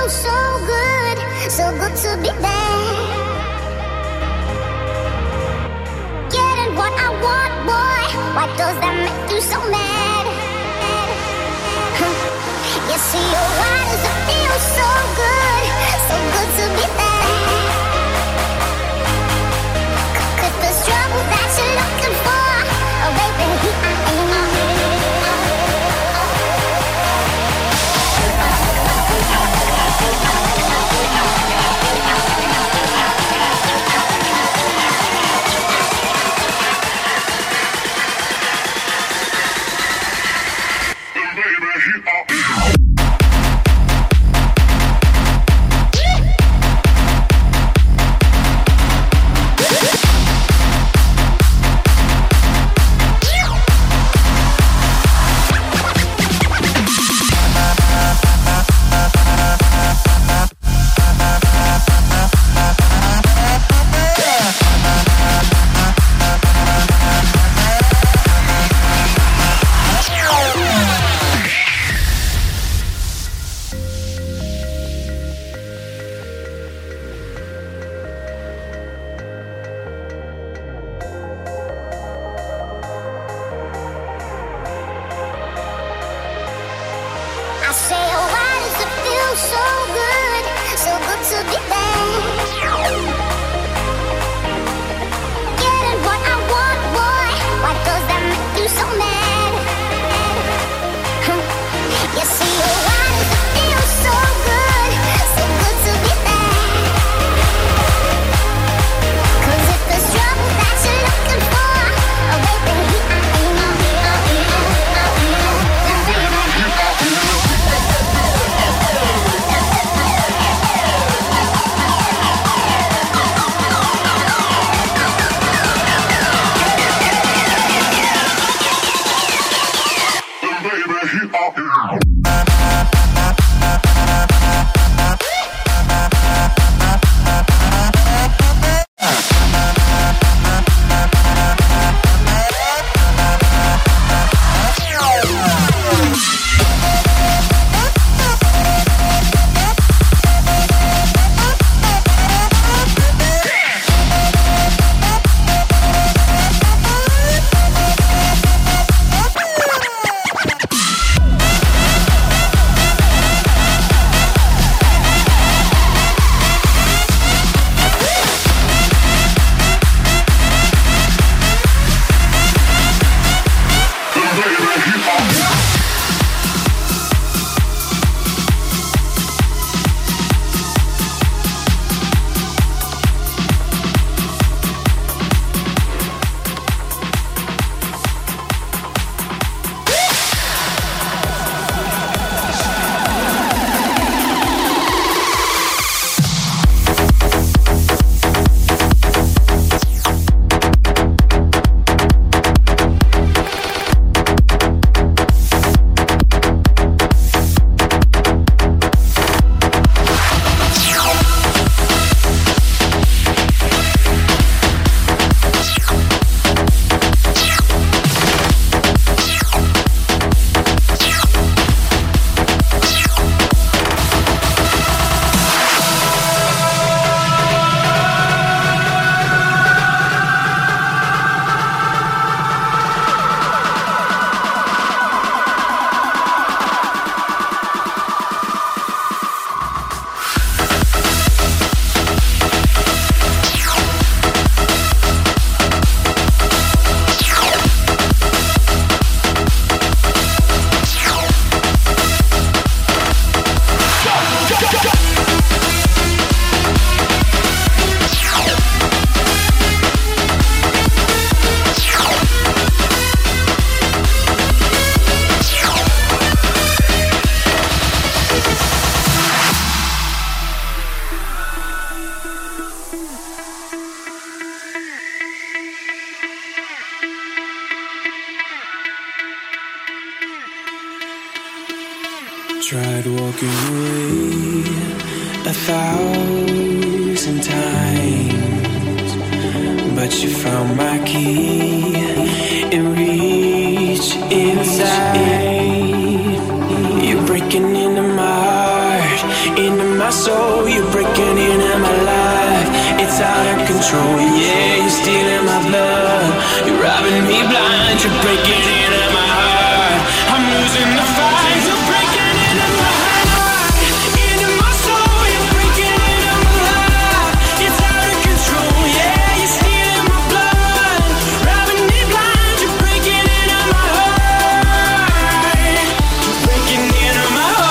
so good, so good to be there. Getting what I want, boy. Why does that make you so mad? You see, oh, why does it feel so good to be there? 'Cause the struggle that you're looking for, oh baby, here I am. I say, oh, why does it feel so good to be there? Getting what I want, boy. Why does that make you so mad? You see, oh, why does it feel so good to be there? 'Cause it's the struggle that you're looking for, oh baby, here I am. Tried walking away 1,000 times, but you found my key and reached inside. You're breaking into my heart, into my it's out of control. Yeah, you're stealing my blood, you're robbing me blind, you're breaking into my heart. I'm losing the fight, you're breaking into my heart, into my soul, you're breaking into my life. It's out of control. Yeah, you're stealing my blood, robbing me blind, you're breaking into my heart, you're breaking into my heart.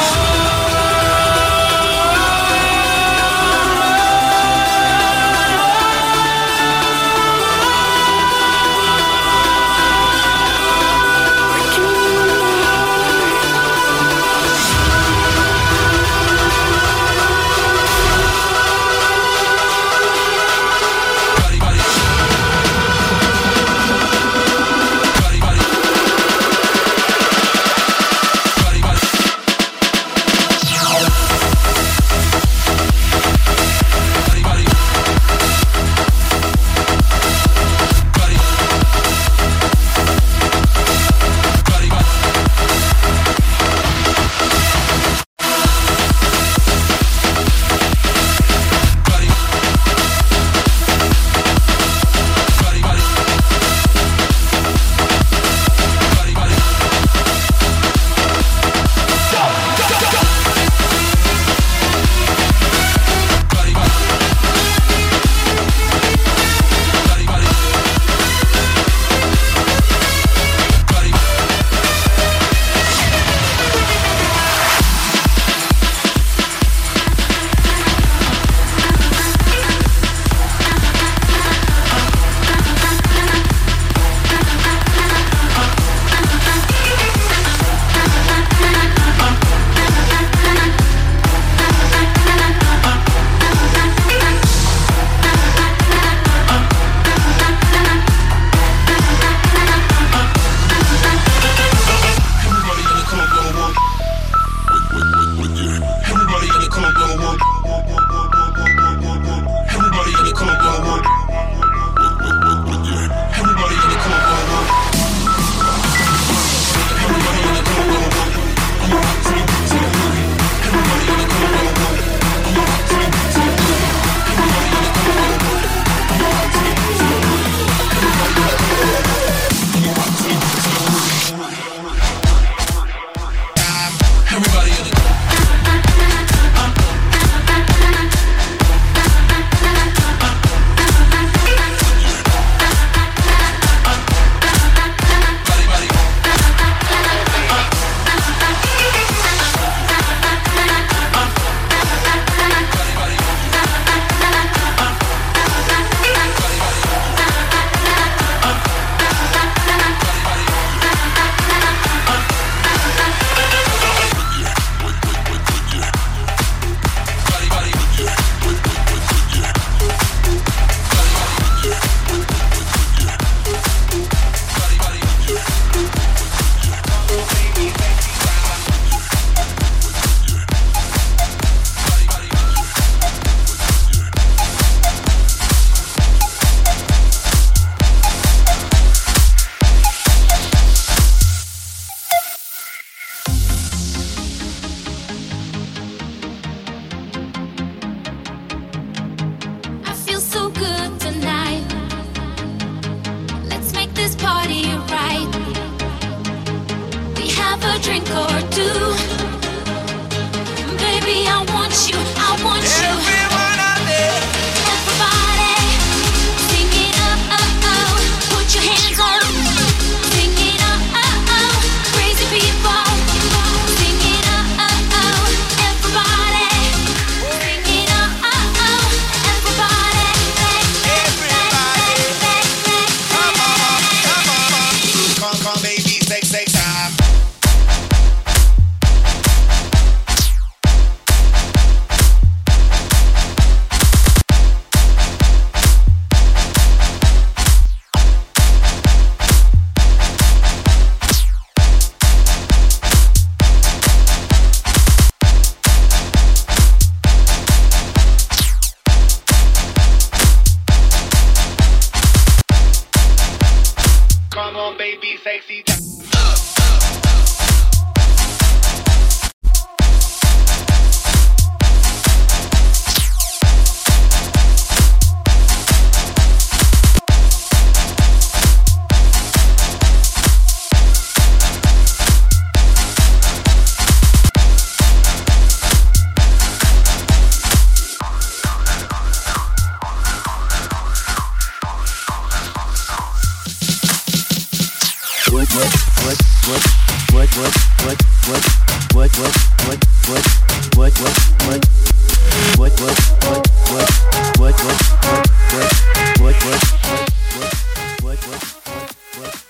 what